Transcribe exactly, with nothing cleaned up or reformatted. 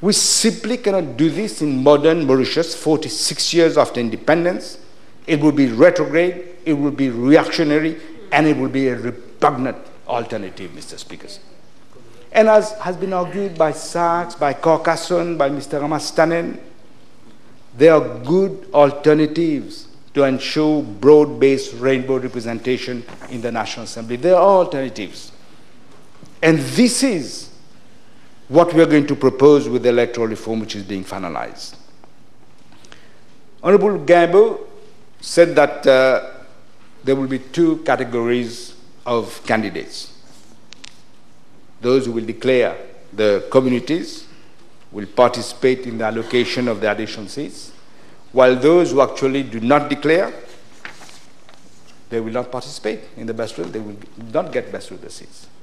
We simply cannot do this in modern Mauritius, forty-six years after independence. It would be retrograde, it would be reactionary, and it would be a repugnant alternative, Mister Speaker. And as has been argued by Sachs, by Carcassonne, by Mister Ramastanen, there are good alternatives to ensure broad-based rainbow representation in the National Assembly. There are alternatives. And this is what we are going to propose with the electoral reform which is being finalized. Honorable Gambo said that uh, there will be two categories of candidates. Those who will declare the communities will participate in the allocation of the additional seats, while those who actually do not declare, they will not participate in the best will, they will not get best will the seats.